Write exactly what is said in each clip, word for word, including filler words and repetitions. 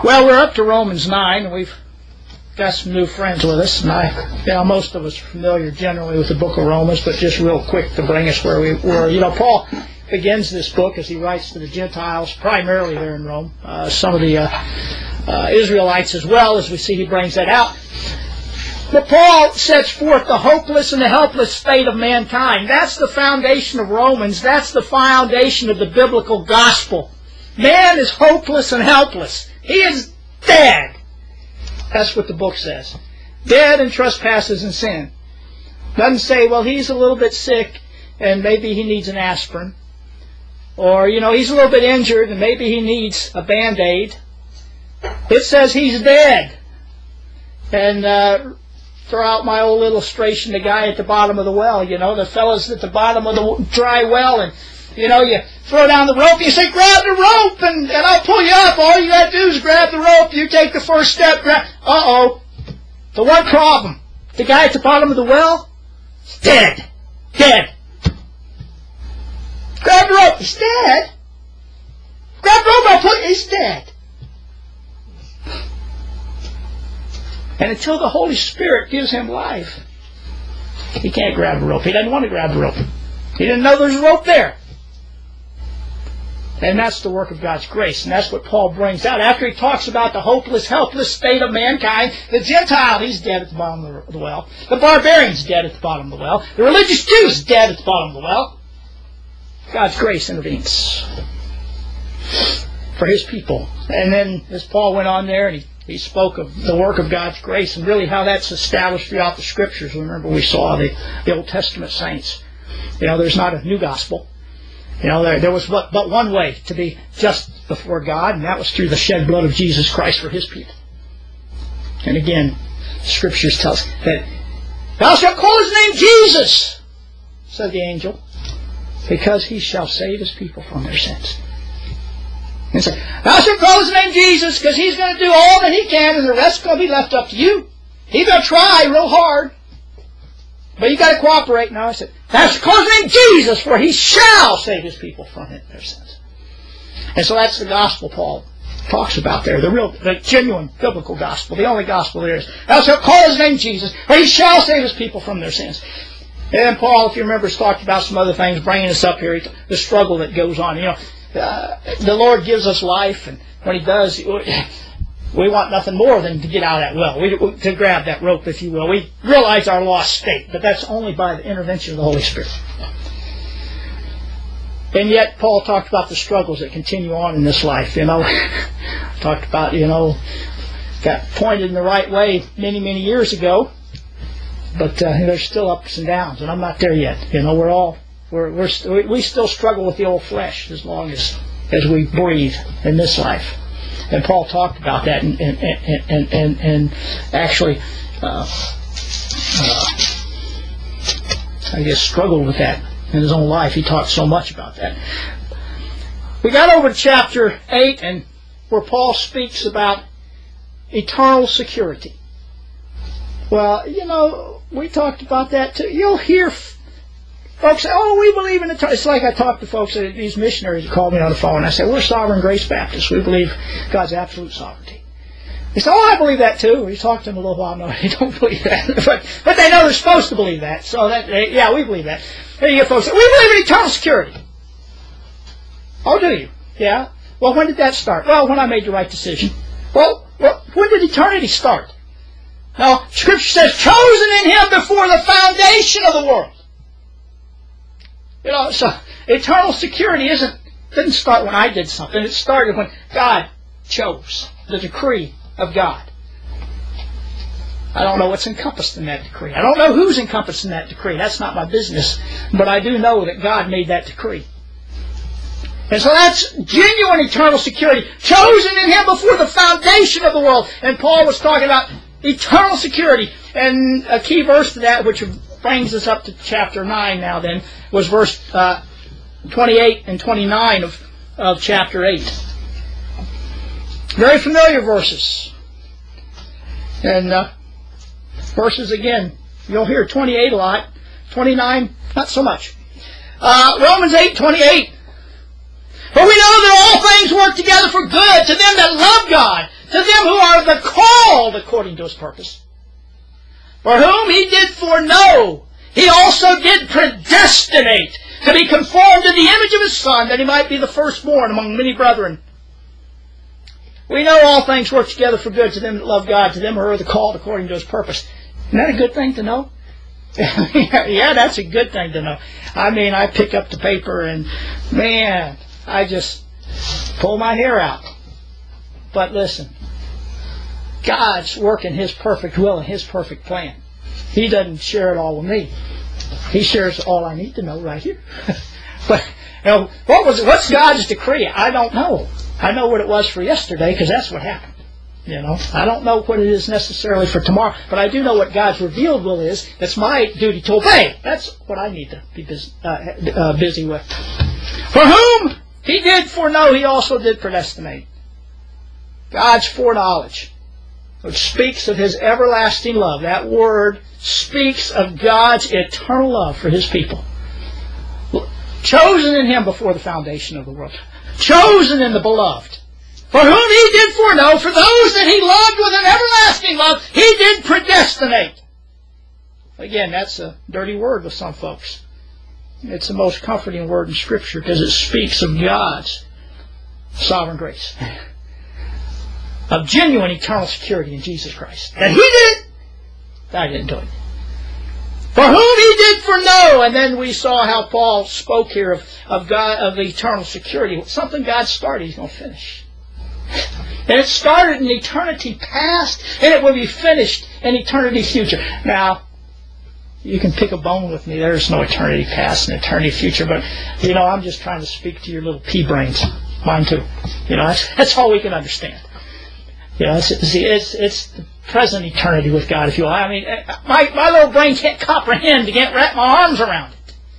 Well, we're up to Romans nine, and we've got some new friends with us, and I, you know, most of us are familiar generally with the book of Romans, but just real quick to bring us where we were. You know, Paul begins this book as he writes to the Gentiles, primarily there in Rome, uh, some of the uh, uh, Israelites as well, as we see he brings that out. But Paul sets forth the hopeless and the helpless state of mankind. That's the foundation of Romans. That's the foundation of the biblical gospel. Man is hopeless and helpless. He is dead. That's what the book says. Dead in trespasses and sin. Doesn't say, well, he's a little bit sick and maybe he needs an aspirin. Or, you know, he's a little bit injured and maybe he needs a Band-Aid. It says he's dead. And uh, throw out my old illustration, the guy at the bottom of the well, you know, the fellas at the bottom of the dry well, and, you know, you throw down the rope, you say, grab the rope, and, and I'll pull you up. All you got to do is grab the rope. You take the first step. Grab. Uh-oh. The one problem. The guy at the bottom of the well is dead. Dead. Grab the rope. He's dead. Grab the rope. I'll pull you. He's dead. And until the Holy Spirit gives him life, he can't grab the rope. He doesn't want to grab the rope. He didn't know there's a rope there. And that's the work of God's grace. And that's what Paul brings out. After he talks about the hopeless, helpless state of mankind, the Gentile, he's dead at the bottom of the well. The barbarian's dead at the bottom of the well. The religious Jew's dead at the bottom of the well. God's grace intervenes for his people. And then as Paul went on there, and he, he spoke of the work of God's grace and really how that's established throughout the Scriptures. Remember, we saw the, the Old Testament saints. You know, there's not a new gospel. You know, there, there was but, but one way to be just before God, and that was through the shed blood of Jesus Christ for his people. And again, Scriptures tell us that thou shalt call his name Jesus, said the angel, because he shall save his people from their sins. And say, thou shalt call his name Jesus, because he's going to do all that he can, and the rest is going to be left up to you. He's going to try real hard. But you got to cooperate. Now I said, thou shalt call his name Jesus, for he shall save his people from their sins. And so that's the gospel Paul talks about there, the real, the genuine biblical gospel, the only gospel there is. Thou shalt call his name Jesus, for he shall save his people from their sins. And Paul, if you remember, has talked about some other things, bringing us up here, the struggle that goes on. You know, uh, the Lord gives us life, and when he does, we want nothing more than to get out of that well, we, to grab that rope, if you will. We realize our lost state, but that's only by the intervention of the Holy Spirit. And yet, Paul talked about the struggles that continue on in this life. You know, talked about, you know, got pointed in the right way many, many years ago, but uh, there's still ups and downs, and I'm not there yet. You know, we're all we're we're st- we still struggle with the old flesh as long as as we breathe in this life. And Paul talked about that and and and and, and, and actually, uh, uh, I guess, struggled with that in his own life. He talked so much about that. We got over to chapter eight, and where Paul speaks about eternal security. Well, you know, we talked about that too. You'll hear folks say, oh, we believe in eternity. It's like I talk to folks, these missionaries that call me on the phone, and I say, we're Sovereign Grace Baptists. We believe God's absolute sovereignty. They say, oh, I believe that too. We talked to them a little while. No, they don't believe that. but, but they know they're supposed to believe that. So, that they, yeah, we believe that. Then you get folks say, we believe in eternal security. Oh, do you? Yeah. Well, when did that start? Well, when I made the right decision. Well, well when did eternity start? Now, Scripture says, chosen in Him before the foundation of the world. You know, so eternal security isn't didn't start when I did something. It started when God chose, the decree of God. I don't know what's encompassed in that decree. I don't know who's encompassed in that decree. That's not my business. But I do know that God made that decree. And so that's genuine eternal security. Chosen in Him before the foundation of the world. And Paul was talking about eternal security. And a key verse to that, which brings us up to chapter nine now then, was verse uh, twenty-eight and twenty-nine of, of chapter eight. Very familiar verses. And uh, verses again, you'll hear twenty-eight a lot. twenty-nine, not so much. Uh, Romans eight twenty-eight. For we know that all things work together for good to them that love God, to called according to His purpose. For whom He did foreknow, He also did predestinate to be conformed to the image of His Son, that He might be the firstborn among many brethren. We know all things work together for good to them that love God, to them who are the called according to His purpose. Isn't that a good thing to know? Yeah, that's a good thing to know. I mean, I pick up the paper and, man, I just pull my hair out. But listen, God's working His perfect will and His perfect plan. He doesn't share it all with me. He shares all I need to know right here. But, you know, what was what's God's decree? I don't know. I know what it was for yesterday because that's what happened. You know, I don't know what it is necessarily for tomorrow, but I do know what God's revealed will is. It's my duty to obey. That's what I need to be busy, uh, uh, busy with. For whom He did foreknow, He also did predestinate. God's foreknowledge, which speaks of His everlasting love. That word speaks of God's eternal love for His people. Chosen in Him before the foundation of the world. Chosen in the beloved. For whom He did foreknow, for those that He loved with an everlasting love, He did predestinate. Again, that's a dirty word with some folks. It's the most comforting word in Scripture because it speaks of God's sovereign grace. Of genuine eternal security in Jesus Christ. That He did, I didn't do it. For whom He did foreknow, and then we saw how Paul spoke here of, of God, of eternal security. Something God started, He's going to finish. And it started in eternity past, and it will be finished in eternity future. Now, you can pick a bone with me. There's no eternity past and eternity future, but, you know, I'm just trying to speak to your little pea brains. Mine too. You know, that's, that's all we can understand. You know, it's, it's, it's the present eternity with God, if you will. I mean, my, my little brain can't comprehend, can't wrap my arms around it.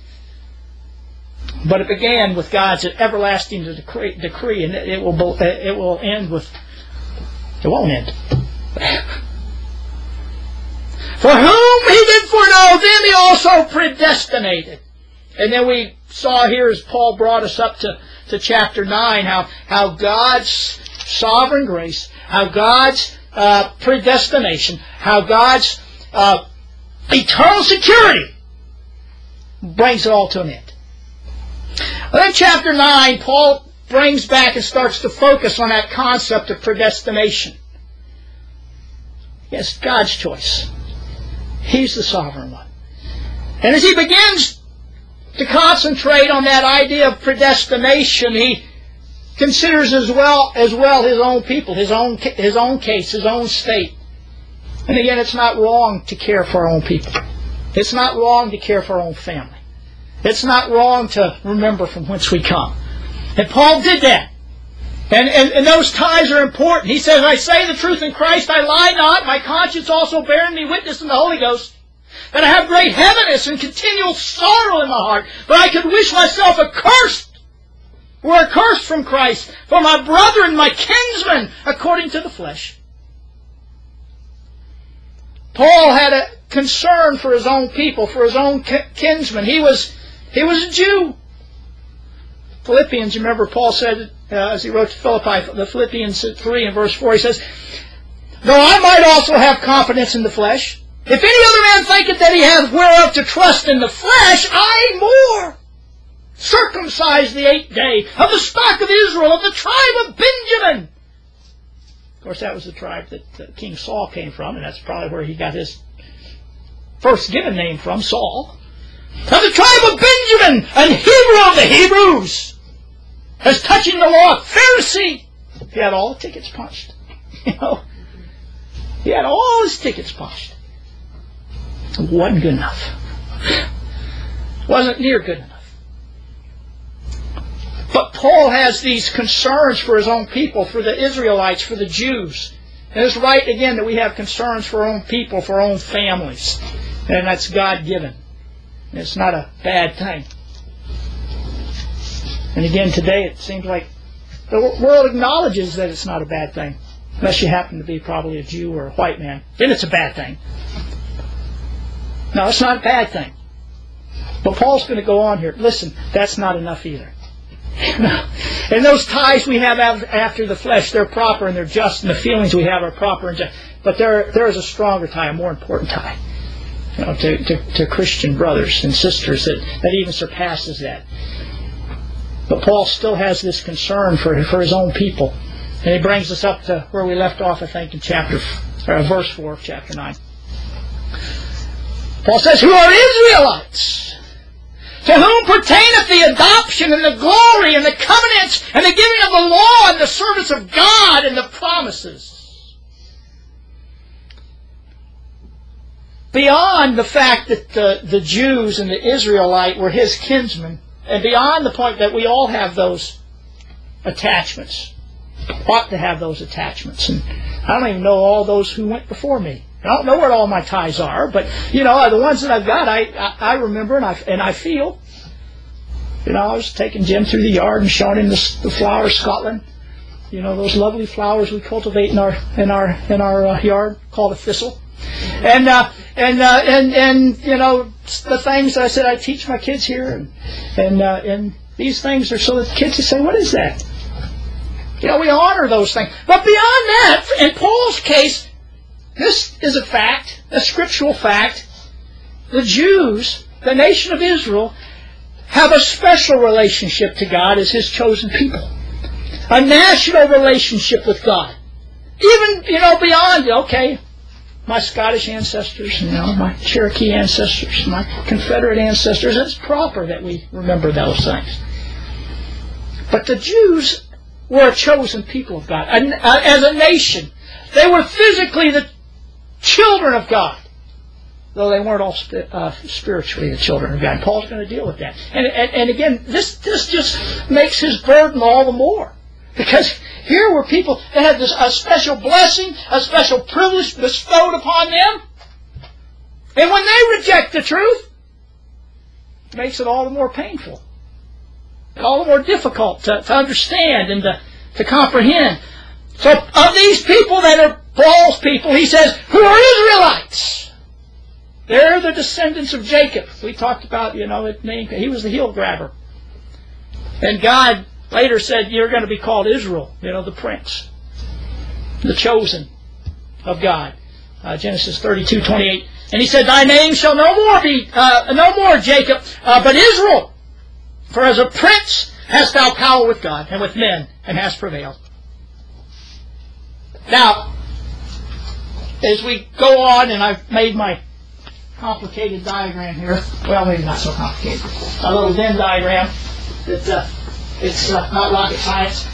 But it began with God's everlasting decree, decree and it will it will end with, it won't end. For whom He did foreknow, then He also predestinated. And then we saw here as Paul brought us up to, to chapter nine, how, how God's sovereign grace, how God's uh, predestination, how God's uh, eternal security brings it all to an end. Well, in chapter nine, Paul brings back and starts to focus on that concept of predestination. Yes, God's choice. He's the sovereign one. And as he begins to concentrate on that idea of predestination, he considers as well as well his own people, his own his own case, his own state. And again, it's not wrong to care for our own people. It's not wrong to care for our own family. It's not wrong to remember from whence we come. And Paul did that. And, and, and those ties are important. He says, I say the truth in Christ, I lie not, my conscience also bearing me witness in the Holy Ghost, that I have great heaviness and continual sorrow in my heart, but I could wish myself accursed, or accursed from Christ, for my brethren, my kinsmen, according to the flesh. Paul had a concern for his own people, for his own kinsmen. He was He was a Jew. Philippians, remember Paul said, uh, as he wrote to Philippi, the Philippians three and verse four, he says, though I might also have confidence in the flesh, if any other man thinketh that he hath whereof to trust in the flesh, I more. Circumcised the eighth day, of the stock of Israel, of the tribe of Benjamin. Of course, that was the tribe that uh, King Saul came from, and that's probably where he got his first given name from, Saul. Of the tribe of Benjamin, and Hebrew of the Hebrews, as touching the law, Pharisee. He had all the tickets punched. You know, he had all his tickets punched. It wasn't good enough. Wasn't near good enough. But Paul has these concerns for his own people, for the Israelites, for the Jews. And it's right, again, that we have concerns for our own people, for our own families. And that's God-given. It's not a bad thing. And again, today it seems like the world acknowledges that it's not a bad thing. Unless you happen to be probably a Jew or a white man. Then it's a bad thing. No, it's not a bad thing. But Paul's going to go on here. Listen, that's not enough either. And those ties we have after the flesh, they're proper and they're just, and the feelings we have are proper and just. But there, there is a stronger tie, a more important tie, you know, to, to, to Christian brothers and sisters that, that even surpasses that. But Paul still has this concern for, for his own people. And he brings us up to where we left off, I think, in chapter, or verse four of chapter nine. Paul says, who are Israelites, to whom pertaineth the adoption and the glory and the covenants and the giving of the law and the service of God and the promises. Beyond the fact that the, the Jews and the Israelite were his kinsmen, and beyond the point that we all have those attachments, ought to have those attachments. And I don't even know all those who went before me. I don't know what all my ties are, but you know, the ones that I've got, I, I, I remember and I and I feel. You know, I was taking Jim through the yard and showing him the, the flowers of Scotland. You know, those lovely flowers we cultivate in our in our in our uh, yard, called a thistle. And uh, and uh, and and you know, the things I said I teach my kids here, and and uh, and these things are so that the kids can say, "What is that?" You know, we honor those things. But beyond that, in Paul's case, this is a fact, a scriptural fact. The Jews, the nation of Israel, have a special relationship to God as His chosen people. A national relationship with God. Even, you know, beyond, okay, my Scottish ancestors, you know, my Cherokee ancestors, my Confederate ancestors, it's proper that we remember those things. But the Jews were a chosen people of God. As a nation, they were physically the children of God, though they weren't all uh, spiritually the children of God. Paul's going to deal with that. And, and, and again, this, this just makes his burden all the more. Because here were people that had this, a special blessing, a special privilege bestowed upon them. And when they reject the truth, it makes it all the more painful. All the more difficult to, to understand and to, to comprehend. So of these people that are Paul's people, he says, who are Israelites? They're the descendants of Jacob. We talked about, you know, that name. He was the heel grabber. And God later said, you're going to be called Israel, you know, the prince, the chosen of God. Uh, Genesis thirty-two twenty-eight. And he said, thy name shall no more be, uh, no more Jacob, uh, but Israel. For as a prince hast thou power with God and with men, and hast prevailed. Now, as we go on, and I've made my complicated diagram here, well, maybe not so complicated, a little Venn diagram that uh, it's uh, not rocket science,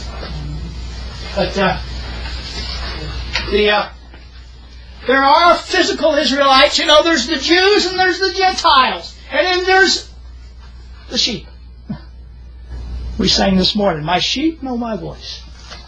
but uh, the uh, there are physical Israelites. You know, there's the Jews and there's the Gentiles, and then there's the sheep. We sang this morning, my sheep know my voice.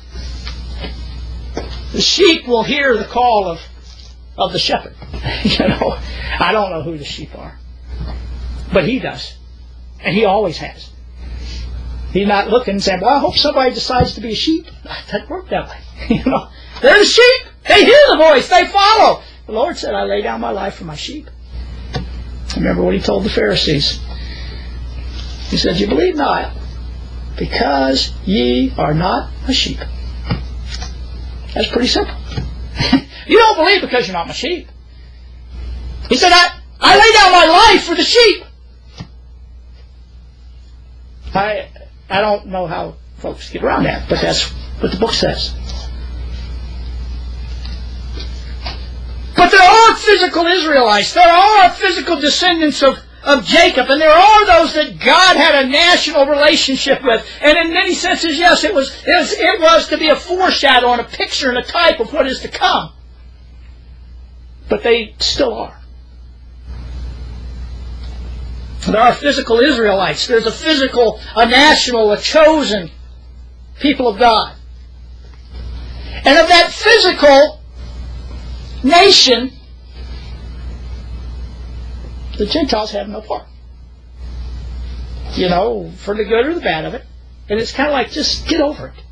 The sheep will hear the call of, of the shepherd. You know, I don't know who the sheep are, but he does, and he always has. He's not looking and saying, well, I hope somebody decides to be a sheep. It doesn't work that way. You know, they're the sheep. They hear the voice. They follow. The Lord said, I lay down my life for my sheep. Remember what he told the Pharisees. He said, you believe not, because ye are not a sheep. That's pretty simple. You don't believe because you're not my sheep. He said, I, I lay down my life for the sheep. I I don't know how folks get around that, but that's what the book says. But there are physical Israelites. There are physical descendants of, of Jacob, and there are those that God had a national relationship with. And in many senses, yes, it was, it was, it was to be a foreshadow and a picture and a type of what is to come. But they still are. There are physical Israelites. There's a physical, a national, a chosen people of God. And of that physical nation, the Gentiles have no part. You know, for the good or the bad of it. And it's kind of like, just get over it.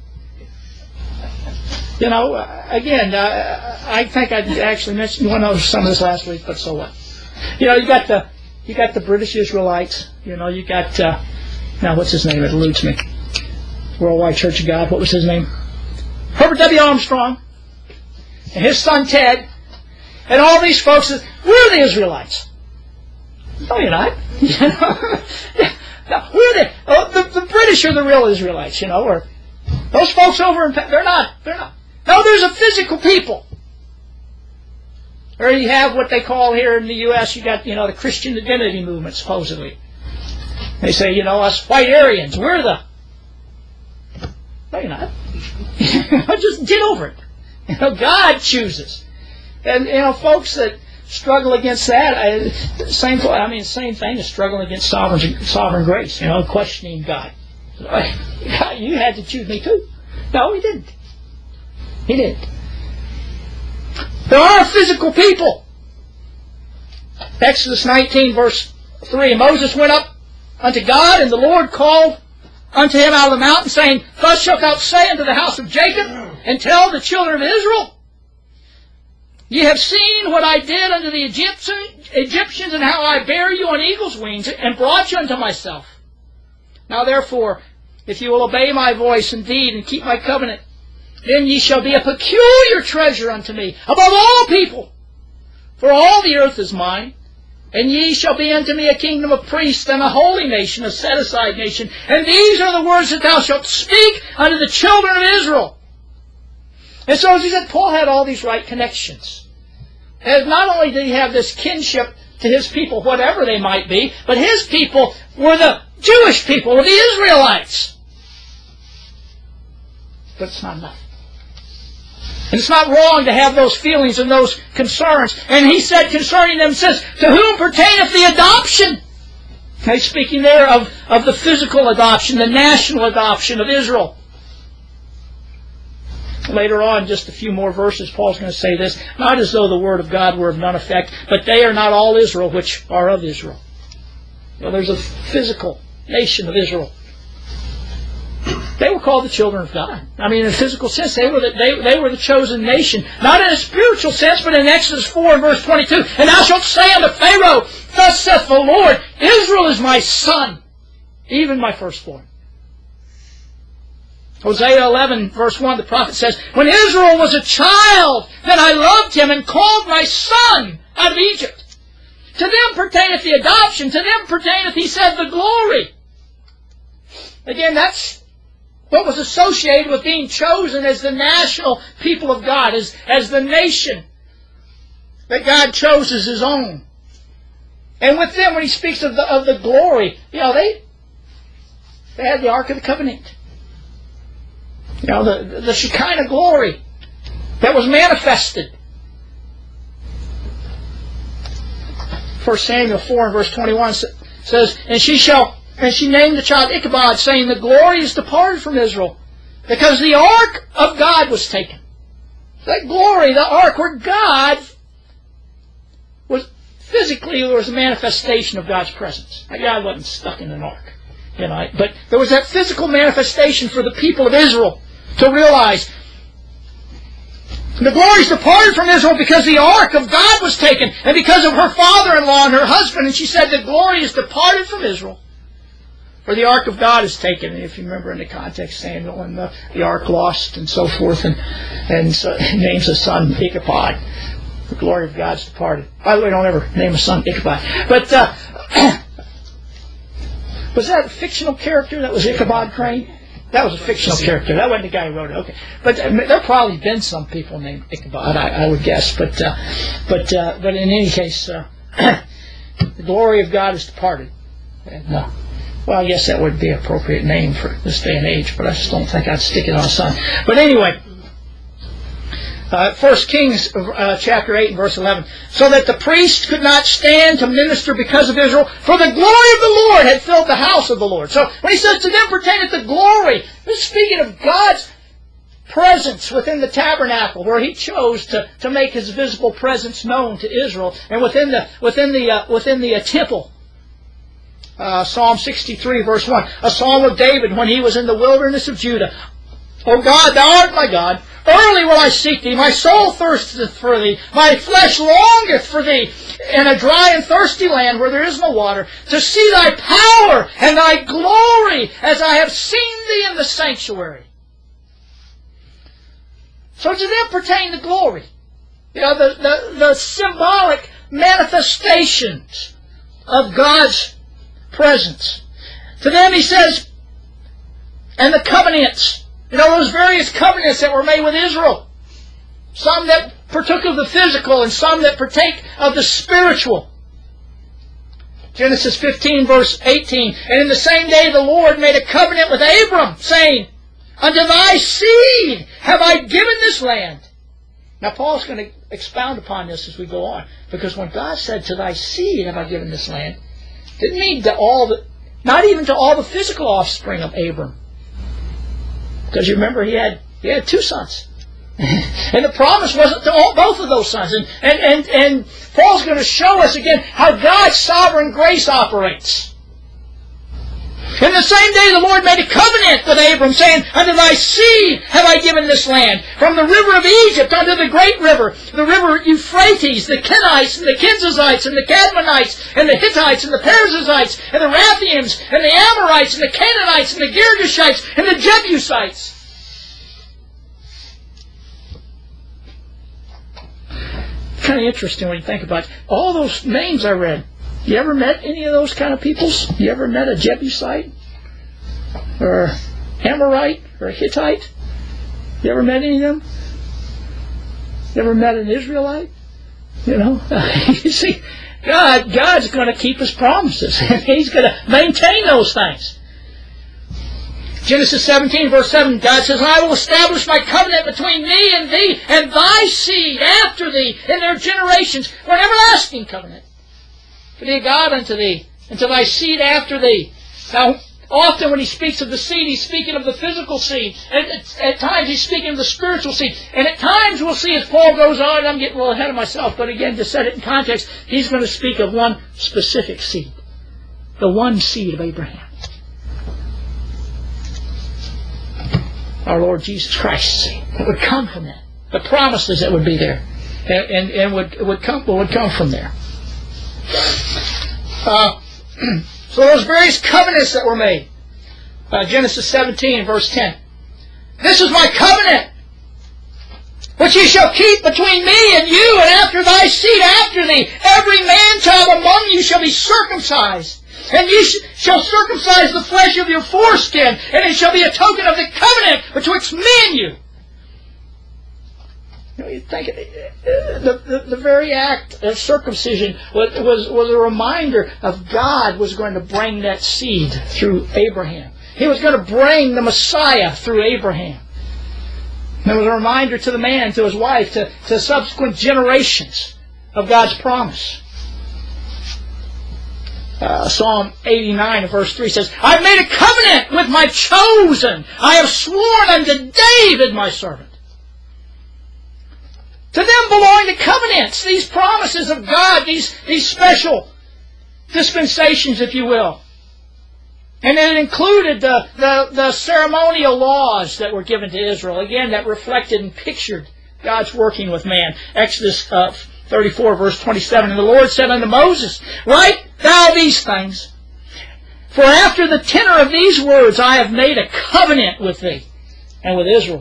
You know, again, uh, I think I actually mentioned one of some of this last week, but so what? You know, you got the you got the British Israelites. You know, you got uh, Now, what's his name? It eludes me. Worldwide Church of God. What was his name? Herbert W. Armstrong. And his son Ted. And all these folks. We're the Israelites. No, you're not. No, we're the, oh, the, the British are the real Israelites, you know. Or those folks over in... They're not. They're not. No, there's a physical people. Or you have what they call here in the U S, you got, you know, the Christian identity movement, supposedly. They say, you know, us white Aryans, we're the... No, you're not. Just get over it. You know, God chooses. And, you know, folks that struggle against that, I, same, I mean, same thing as struggling against sovereign, sovereign grace, you know, questioning God. God, you had to choose me too. No, he didn't. He didn't. There are physical people. Exodus nineteen, verse three. Moses went up unto God, and the Lord called unto him out of the mountain, saying, Thus shalt thou say unto the house of Jacob, and tell the children of Israel, Ye have seen what I did unto the Egyptian, Egyptians, and how I bare you on eagle's wings, and brought you unto myself. Now therefore, if you will obey my voice indeed, and keep my covenant, then ye shall be a peculiar treasure unto me, above all people. For all the earth is mine, and ye shall be unto me a kingdom of priests, and a holy nation, a set-aside nation. And these are the words that thou shalt speak unto the children of Israel. And so, as he said, Paul had all these right connections. And not only did he have this kinship to his people, whatever they might be, but his people were the Jewish people, were the Israelites. But it's not enough. And it's not wrong to have those feelings and those concerns. And he said concerning them, says, To whom pertaineth the adoption? He's speaking there of, of the physical adoption, the national adoption of Israel. Later on, just a few more verses, Paul's going to say this, not as though the word of God were of none effect, but they are not all Israel which are of Israel. Well, there's a physical nation of Israel. They were called the children of God. I mean, in a physical sense, they were the, they, they were the chosen nation. Not in a spiritual sense, but in Exodus four and verse twenty-two. And thou shalt say unto Pharaoh, Thus saith the Lord, Israel is my son, even my firstborn. Hosea eleven, verse one, the prophet says, When Israel was a child, then I loved him and called my son out of Egypt. To them pertaineth the adoption. To them pertaineth, he said, the glory. Again, that's what was associated with being chosen as the national people of God, as, as the nation that God chose as His own. And with them, when He speaks of the, of the glory, you know, they, they had the Ark of the Covenant. You know, the, the Shekinah glory that was manifested. First Samuel four and verse twenty-one says, And she shall... And she named the child Ichabod, saying, The glory is departed from Israel, because the ark of God was taken. That glory, the ark where God was physically, there was a manifestation of God's presence. God wasn't stuck in an ark, you know, but there was that physical manifestation for the people of Israel to realize the glory is departed from Israel because the ark of God was taken, and because of her father-in-law and her husband. And she said, The glory is departed from Israel, for the ark of God is taken. And if you remember in the context, Samuel and the, the ark lost and so forth, and and so he names the son Ichabod. The glory of God's departed. By the way, don't ever name a son Ichabod. But uh, was that a fictional character that was Ichabod Crane? That was a fictional character. That wasn't the guy who wrote it. Okay, but uh, there probably been some people named Ichabod, I, I would guess. But uh, but uh, but in any case, uh, the glory of God is departed. And, uh, well, I guess that would be an appropriate name for this day and age, but I just don't think I'd stick it on a son. But anyway, uh, First Kings uh, chapter eight and verse eleven. So that the priest could not stand to minister because of Israel, for the glory of the Lord had filled the house of the Lord. So when he says to them pertaineth the glory, this is speaking of God's presence within the tabernacle, where He chose to, to make His visible presence known to Israel, and within the within the uh, within the uh, temple. Uh, Psalm sixty-three, verse one, a psalm of David when he was in the wilderness of Judah. O God, Thou art my God, Early will I seek thee. My soul thirsteth for thee. My flesh longeth for thee in a dry and thirsty land where there is no water, to see thy power and thy glory as I have seen thee in the sanctuary. So to them pertain the glory. You know, the, the, the symbolic manifestations of God's presence. To them he says, and the covenants. You know, those various covenants that were made with Israel. Some that partook of the physical and some that partake of the spiritual. Genesis fifteen, verse eighteen. And in the same day the Lord made a covenant with Abram, saying, unto thy seed have I given this land. Now Paul's going to expound upon this as we go on. Because when God said, to thy seed have I given this land, it didn't mean to all the, not even to all the physical offspring of Abram. Because you remember he had he had two sons. And the promise wasn't to all, both of those sons. And, and, and, and Paul's going to show us again how God's sovereign grace operates. In the same day the Lord made a covenant with Abram, saying, unto thy seed have I given this land, from the river of Egypt unto the great river, the river Euphrates, the Kenites, and the Kenizzites, and the Cadmonites, and the Hittites, and the Perizzites, and the Raphians, and the Amorites, and the Canaanites, and the Girgashites, and the Jebusites. Kind of interesting when you think about it. All those names I read. You ever met any of those kind of peoples? You ever met a Jebusite? Or Amorite? Or a Hittite? You ever met any of them? You ever met an Israelite? You know? You see, God, God's going to keep His promises. And He's going to maintain those things. Genesis seventeen, verse seven, God says, I will establish my covenant between me and thee, and thy seed after thee, in their generations, for an everlasting covenant. For thee, God, unto thee, and to thy seed after thee. Now, often when he speaks of the seed, he's speaking of the physical seed. And at, at times he's speaking of the spiritual seed. And at times we'll see as Paul goes on, I'm getting a little ahead of myself, but again, to set it in context, he's going to speak of one specific seed. The one seed of Abraham. Our Lord Jesus Christ's seed. It would come from that. The promises that would be there. And, and, and would, would, come, would come from there. Uh, so those various covenants that were made. Uh, Genesis seventeen, verse ten. This is my covenant, which ye shall keep between me and you, and after thy seed after thee. Every man-child among you shall be circumcised. And ye sh- shall circumcise the flesh of your foreskin, and it shall be a token of the covenant betwixt me and you. You know, you think the, the, the very act of circumcision was, was, was a reminder of God was going to bring that seed through Abraham. He was going to bring the Messiah through Abraham. And it was a reminder to the man, to his wife, to, to subsequent generations of God's promise. Uh, Psalm eighty-nine, verse three says, I have made a covenant with my chosen. I have sworn unto David, my servant. To them belong the covenants, these promises of God, these, these special dispensations, if you will. And it included the, the, the ceremonial laws that were given to Israel. Again, that reflected and pictured God's working with man. Exodus uh, thirty-four, verse twenty-seven. And the Lord said unto Moses, write thou these things, for after the tenor of these words I have made a covenant with thee and with Israel.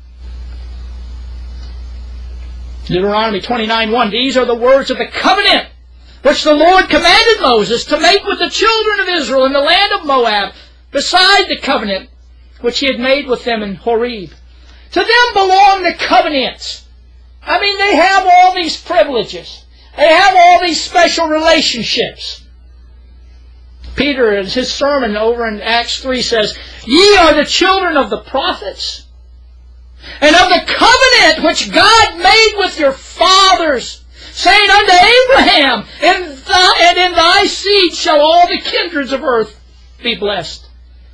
Deuteronomy twenty-nine, one. These are the words of the covenant which the Lord commanded Moses to make with the children of Israel in the land of Moab, beside the covenant which he had made with them in Horeb. To them belong the covenants. I mean, they have all these privileges. They have all these special relationships. Peter, in his sermon over in Acts three, says, ye are the children of the prophets, and of the covenant which God made with your fathers, saying unto Abraham, and, thy, and in thy seed shall all the kindreds of earth be blessed.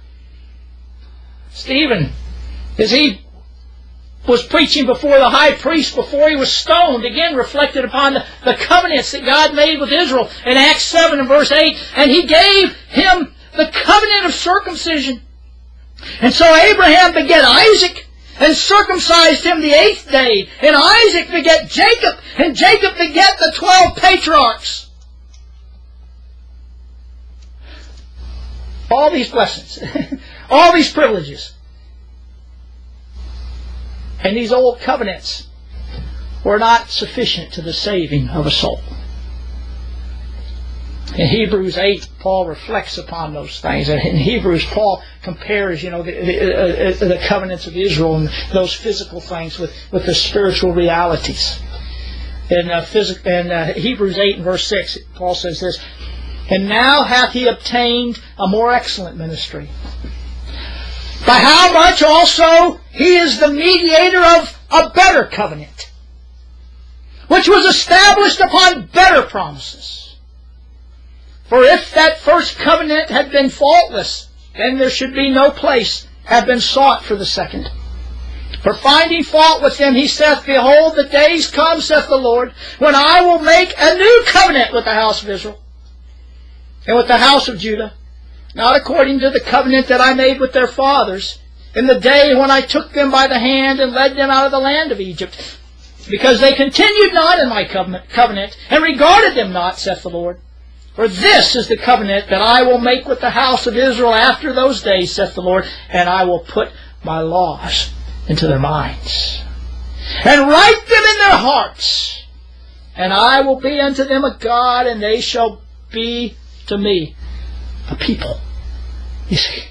Stephen, as he was preaching before the high priest, before he was stoned, again reflected upon the, the covenants that God made with Israel in Acts seven and verse eight, and he gave him the covenant of circumcision. And so Abraham begat Isaac, and circumcised him the eighth day. And Isaac begat Jacob, and Jacob begat the twelve patriarchs. All these blessings, all these privileges, and these old covenants were not sufficient to the saving of a soul. In Hebrews eight, Paul reflects upon those things. And in Hebrews, Paul compares, you know, the, the, uh, the covenants of Israel and those physical things with, with the spiritual realities. In, uh, phys- in uh, Hebrews eight and verse six, Paul says this, "And now hath he obtained a more excellent ministry, by how much also he is the mediator of a better covenant, which was established upon better promises. For if that first covenant had been faultless, then there should be no place have been sought for the second. For finding fault with them, he saith, Behold, the days come, saith the Lord, when I will make a new covenant with the house of Israel, and with the house of Judah, not according to the covenant that I made with their fathers, in the day when I took them by the hand and led them out of the land of Egypt, because they continued not in my covenant, and regarded them not, saith the Lord. For this is the covenant that I will make with the house of Israel after those days, saith the Lord, and I will put my laws into their minds, and write them in their hearts, and I will be unto them a God, and they shall be to me a people." You see,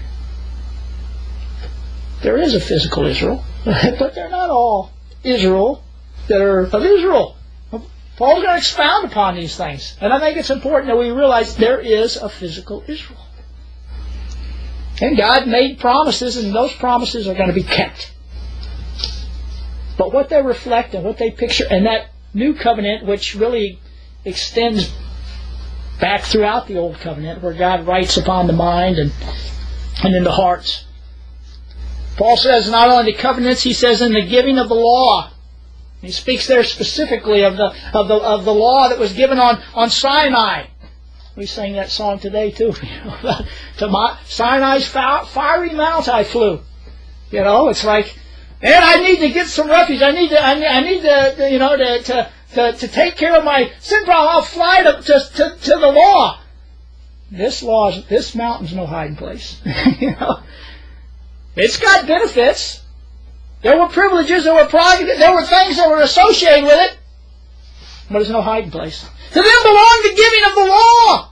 there is a physical Israel, but they're not all Israel that are of Israel. Paul's going to expound upon these things. And I think it's important that we realize there is a physical Israel. And God made promises, and those promises are going to be kept. But what they reflect and what they picture, and that new covenant, which really extends back throughout the old covenant, where God writes upon the mind and, and in the hearts. Paul says not only the covenants, he says in the giving of the law. He speaks there specifically of the of the of the law that was given on, on Sinai. We sang that song today too. To my, Sinai's fiery mount I flew. You know, it's like, man, I need to get some refuge. I need to, I need, I need to, you know, to, to to to take care of my sin problem. I'll fly to to to, to the law. This law, is, this mountain's no hiding place. You know, it's got benefits. There were privileges, there were prerogatives, there were things that were associated with it, but there's no hiding place. To them belonged the giving of the law.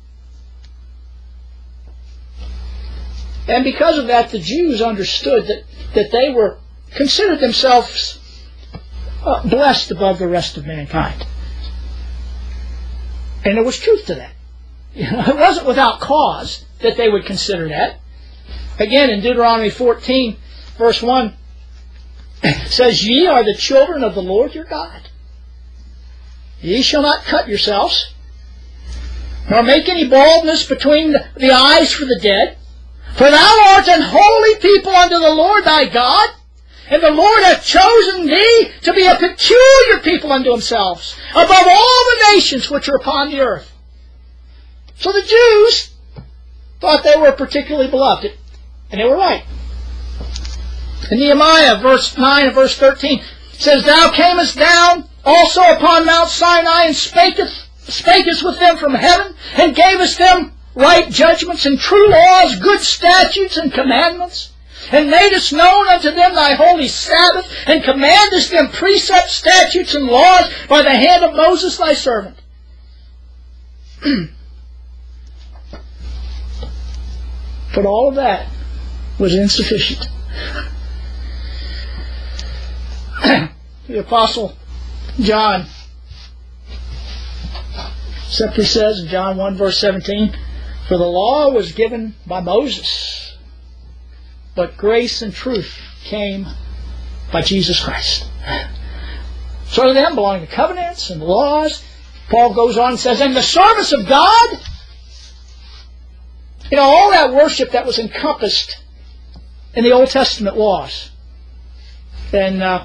And because of that, the Jews understood that, that they were considered themselves uh, blessed above the rest of mankind. And there was truth to that. You know, it wasn't without cause that they would consider that. Again, in Deuteronomy fourteen, verse one, says, "Ye are the children of the Lord your God. Ye shall not cut yourselves, nor make any baldness between the eyes for the dead. For thou art an holy people unto the Lord thy God, and the Lord hath chosen thee to be a peculiar people unto himself, above all the nations which are upon the earth." So the Jews thought they were particularly beloved, and they were right. In Nehemiah, verse nine and verse thirteen, it says, "Thou camest down also upon Mount Sinai, and spakest, spakest with them from heaven, and gavest them right judgments and true laws, good statutes and commandments, and madest known unto them thy holy Sabbath, and commandest them precepts, statutes, and laws by the hand of Moses thy servant." But all of that was insufficient. The Apostle John simply says in John one verse seventeen, "For the law was given by Moses, but grace and truth came by Jesus Christ." So to them belong the covenants and the laws. Paul goes on and says, "And the service of God," you know, all that worship that was encompassed in the Old Testament laws. And uh,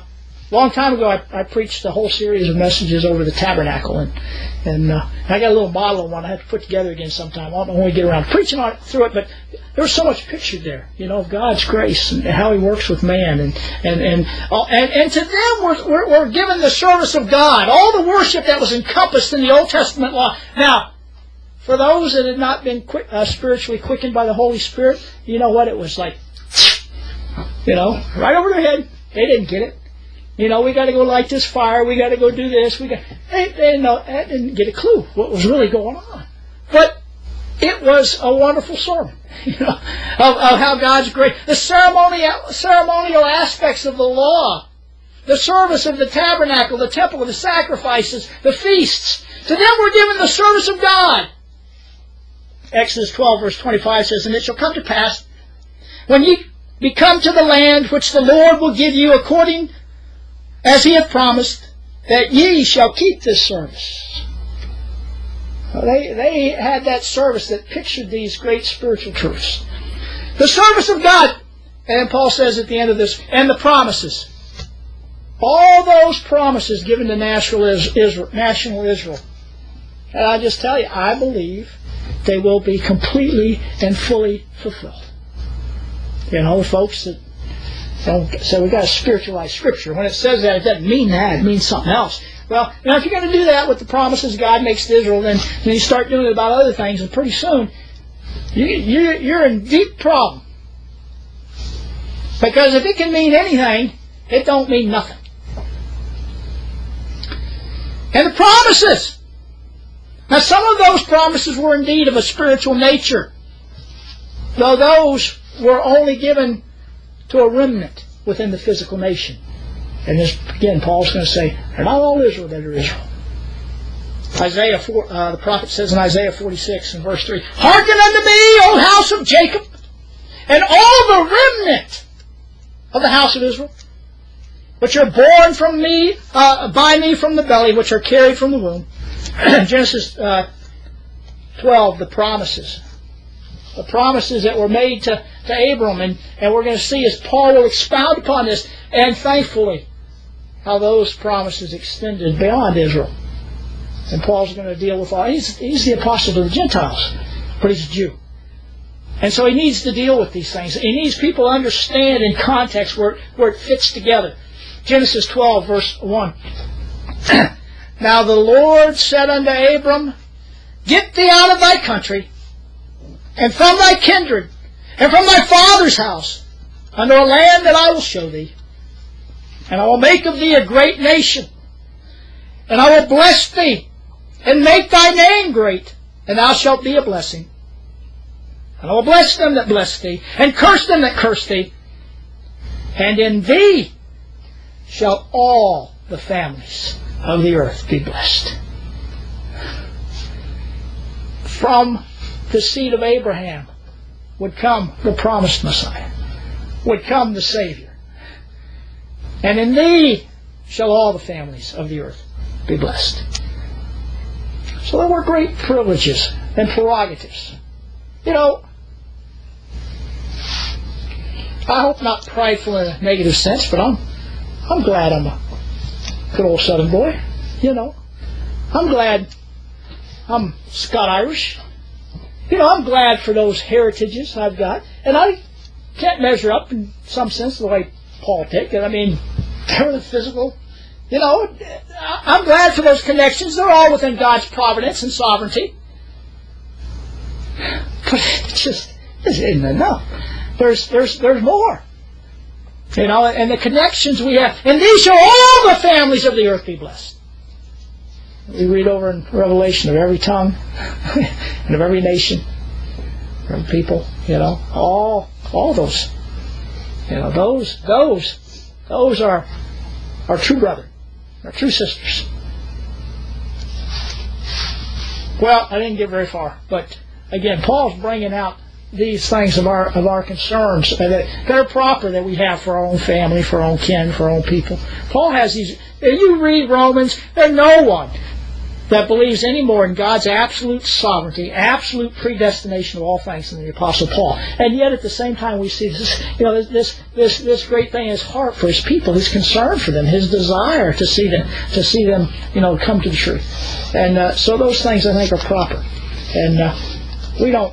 A long time ago, I, I preached a whole series of messages over the tabernacle, and and uh, I got a little model of one I have to put together again sometime. I don't know when we get around to preaching on it, through it, but there was so much pictured there, you know, of God's grace and how He works with man, and and and uh, and, and to them we're, we're we're given the service of God, all the worship that was encompassed in the Old Testament law. Now, for those that had not been quick, uh, spiritually quickened by the Holy Spirit, you know what it was like, you know, right over their head. They didn't get it. You know, we got to go light this fire. We got to go do this. We got. They, they didn't know. They didn't get a clue what was really going on. But it was a wonderful sermon, you know, of, of how God's great. The ceremonial ceremonial aspects of the law, the service of the tabernacle, the temple, the sacrifices, the feasts. To them were given the service of God. Exodus twelve verse twenty-five says, "And it shall come to pass when ye be come to the land which the Lord will give you according as He hath promised, that ye shall keep this service." Well, they, they had that service that pictured these great spiritual truths. The service of God, and Paul says at the end of this, and the promises. All those promises given to national Israel, national Israel. And I just tell you, I believe they will be completely and fully fulfilled. You know, folks that don't say we've got to spiritualize Scripture. When it says that, it doesn't mean that. It means something else. Well, you know, if you're going to do that with the promises God makes to Israel, then, then you start doing it about other things, and pretty soon you, you, you're in deep problem. Because if it can mean anything, it don't mean nothing. And the promises. Now, some of those promises were indeed of a spiritual nature, though those were only given to a remnant within the physical nation. And this, again, Paul's going to say, they're not all Israel that are Israel. Isaiah four, uh, the prophet says in Isaiah forty-six and verse three, "Hearken unto me, O house of Jacob, and all the remnant of the house of Israel, which are born from me, uh, by me from the belly, which are carried from the womb." Genesis uh, twelve, the promises. The promises that were made to, to Abram, and, and we're going to see as Paul will expound upon this, and thankfully, how those promises extended beyond Israel. And Paul's going to deal with all. He's, he's the apostle to the Gentiles, but he's a Jew. And so he needs to deal with these things. He needs people to understand in context where, where it fits together. Genesis twelve, verse one. "Now the Lord said unto Abram, Get thee out of thy country, and from thy kindred, and from thy father's house, unto a land that I will show thee. And I will make of thee a great nation, and I will bless thee, and make thy name great, and thou shalt be a blessing. And I will bless them that bless thee, and curse them that curse thee. And in thee shall all the families of the earth be blessed." From the seed of Abraham would come the promised Messiah, would come the Savior. "And in thee shall all the families of the earth be blessed." So there were great privileges and prerogatives. You know, I hope not prideful in a negative sense, but I'm I'm glad I'm a good old Southern boy. You know, I'm glad I'm Scot-Irish. You know, I'm glad for those heritages I've got. And I can't measure up in some sense the way Paul did. I mean, they're the physical. You know, I'm glad for those connections. They're all within God's providence and sovereignty. But it just isn't enough. There's, there's, there's more. You know, and the connections we have. "And these shall all the families of the earth be blessed." We read over in Revelation of every tongue and of every nation, from people, you know, all all those. You know, those those those are our true brother, our true sisters. Well, I didn't get very far, but again, Paul's bringing out these things of our of our concerns that, that are proper that we have for our own family, for our own kin, for our own people. Paul has these. If you read Romans, there's no one that believes any more in God's absolute sovereignty, absolute predestination of all things than the Apostle Paul. And yet at the same time we see this, you know, this this this great thing in his heart for his people, his concern for them, his desire to see them to see them, you know, come to the truth. And uh, so those things I think are proper. And uh, we don't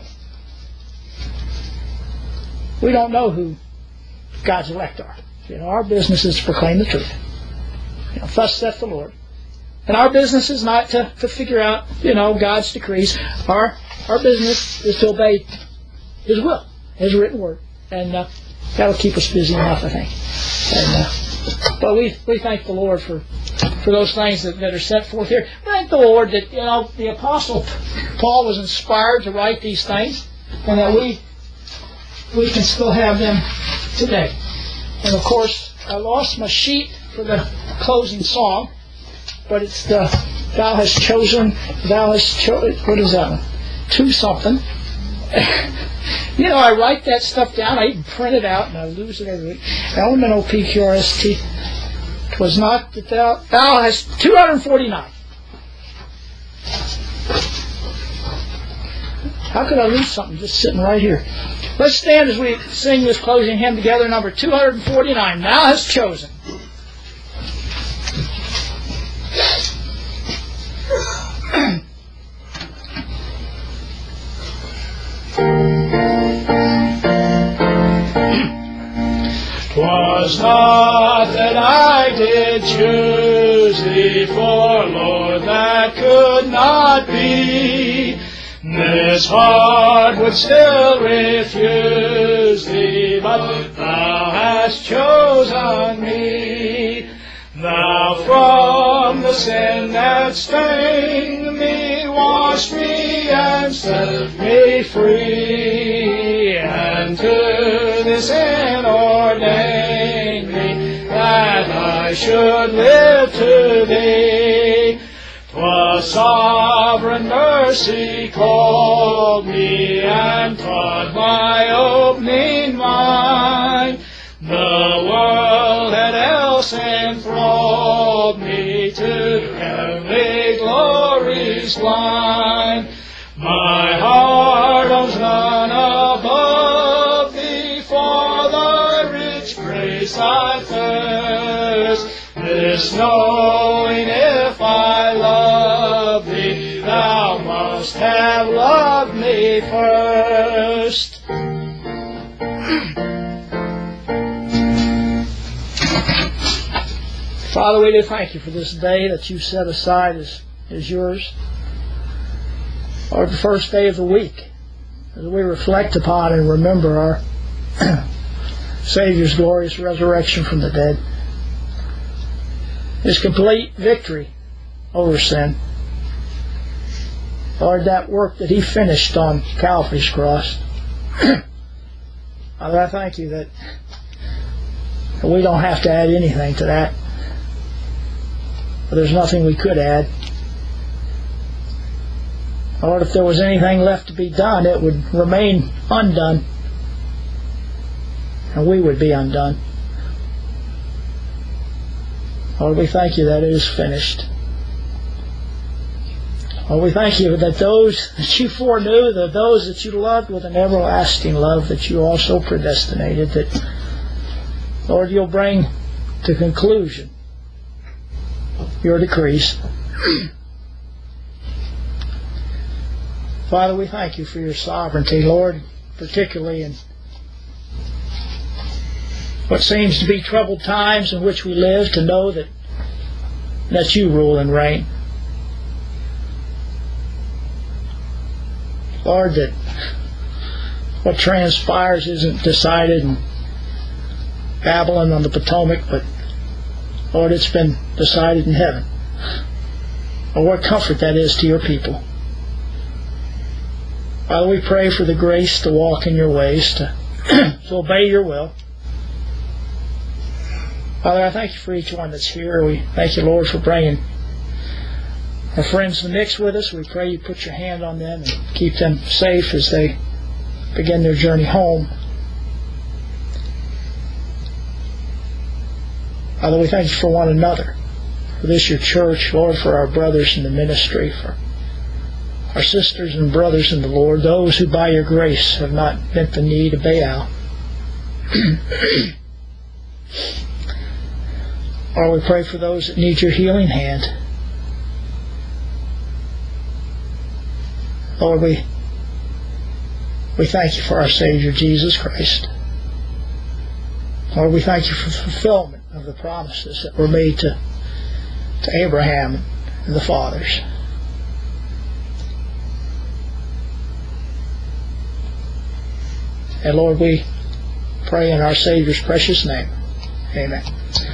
we don't know who God's elect are. You know, our business is to proclaim the truth. You know, thus saith the Lord. And our business is not to, to figure out, you know, God's decrees. Our our business is to obey His will, His written word, and uh, that'll keep us busy enough, I think. And uh, but we we thank the Lord for for those things that, that are set forth here. We thank the Lord that, you know, the Apostle Paul was inspired to write these things, and that we we can still have them today. And of course, I lost my sheet for the closing song. But it's the thou hast chosen, thou hast chosen, what is that one? To something. You know, I write that stuff down, I even print it out, and I lose it every week. L M N O P Q R S T. It was not that thou, thou hast two hundred forty-nine. How could I lose something just sitting right here? Let's stand as we sing this closing hymn together, number two hundred forty-nine. Thou hast chosen. Twas not that I did choose thee, for Lord, that could not be. This heart would still refuse thee, but thou hast chosen me. Thou from the sin that stained me, washed me and set me free, and to this end ordained me, that I should live to thee. 'Twas sovereign mercy called me, and taught my opening mind. The world had else enthralled me, to heavenly glories blind. My heart owns none above thee, for thy rich grace I thirst. This knowing, if I love thee, thou must have loved me first. Father, we do thank you for this day that you set aside as, as yours, or the first day of the week, as we reflect upon and remember our Savior's glorious resurrection from the dead, His complete victory over sin. Lord, that work that He finished on Calvary's cross. Father, I thank you that we don't have to add anything to that. But there's nothing we could add. Lord, if there was anything left to be done, it would remain undone, and we would be undone. Lord, we thank you that it is finished. Lord, we thank you that those that you foreknew, that those that you loved with an everlasting love, that you also predestinated, that, Lord, you'll bring to conclusion your decrees. Father, we thank you for your sovereignty, Lord, particularly in what seems to be troubled times in which we live, to know that that you rule and reign. Lord, that what transpires isn't decided in Babylon on the Potomac, but Lord, it's been decided in heaven. Oh, what comfort that is to your people. Father, we pray for the grace to walk in your ways, to, to obey your will. Father, I thank you for each one that's here. We thank you, Lord, for bringing our friends to mix with us. We pray you put your hand on them and keep them safe as they begin their journey home. Father, we thank you for one another. for this your church, Lord, for our brothers in the ministry, for our sisters and brothers in the Lord, those who by your grace have not bent the knee to Baal. Lord, we pray for those that need your healing hand. Lord, we, we thank you for our Savior, Jesus Christ. Lord, we thank you for the fulfillment of the promises that were made to, to Abraham and the fathers. And Lord, we pray in our Savior's precious name. Amen.